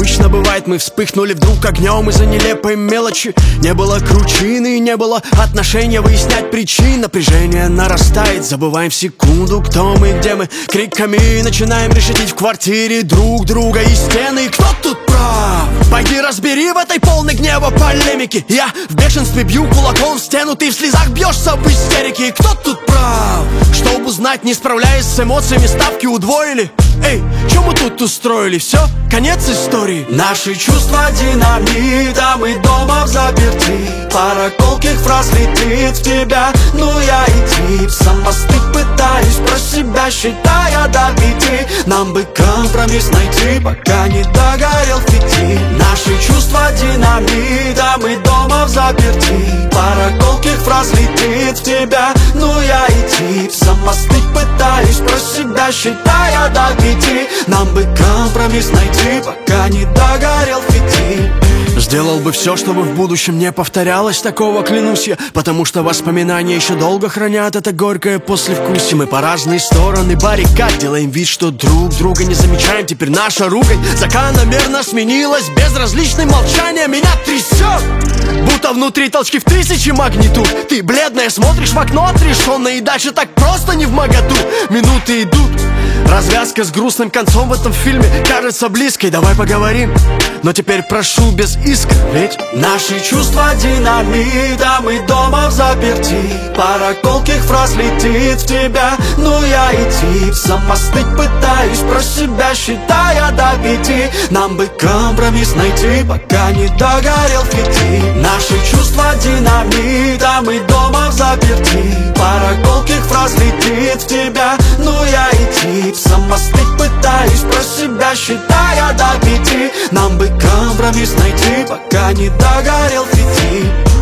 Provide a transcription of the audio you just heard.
обычно бывает, мы вспыхнули вдруг огнем из-за нелепой мелочи. Не было кручины, не было отношения, выяснять причин. Напряжение нарастает, забываем в секунду, кто мы, где мы. Криками начинаем решетить в квартире друг друга и стены. И кто тут прав? Пойди разбери в этой полной гнева полемики. Я в бешенстве бью кулаком в стену, ты в слезах бьешься в истерике. И кто тут прав? Чтобы узнать, не справляясь с эмоциями, ставки удвоили. Эй, что мы тут устроили? Все, конец истории. Наши чувства динамит, а мы дома взаперти. Пара колких фраз летит в тебя, ну я и тип. Самостыд пытаюсь про себя, считая до 5. Нам бы компромисс найти, пока не догорел фитиль. Наши чувства динамит, а мы дома взаперти. Пара колких фраз летит в тебя, ну я и тип. Самостыд пытаюсь про себя, считая до 5. Нам бы компромисс найти, пока не догорел фитиль. Сделал бы все, чтобы в будущем не повторялось такого, клянусь я. Потому что воспоминания еще долго хранят это горькое послевкусие. Мы по разные стороны баррикад, делаем вид, что друг друга не замечаем. Теперь наша ругань закономерно сменилась. Безразличным молчанием меня трясет, будто внутри толчки в 1000 магнитуд. Ты бледная, смотришь в окно отрешенно, и дальше так просто не вмоготу. Минуты идут, развязка с грустным концом в этом фильме кажется близкой. Давай поговорим, но теперь прошу без искр, ведь наши чувства динамит, а мы дома взаперти. Пара колких фраз летит в тебя, ну я и тип. Самостыд пытаюсь про себя, считая до 5. Нам бы компромисс найти, пока не догорел фитиль. Наши чувства динамит, а мы дома взаперти. Пара колких фраз летит в тебя, ну я и тип. Самостыд пытаюсь про себя, считая до 5. Нам бы компромисс найти, пока не догорел фитиль.